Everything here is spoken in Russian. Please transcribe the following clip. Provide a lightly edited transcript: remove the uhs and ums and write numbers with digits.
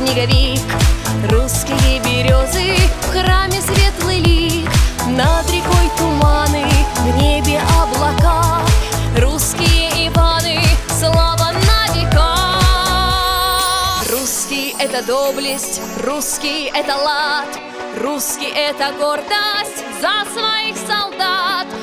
снеговик. Русские березы, в храме светлый лик, над рекой туманы, в небе облака. Русские Иваны, слава на века. Русский — это доблесть, русский — это лад, русский — это гордость за своих солдат.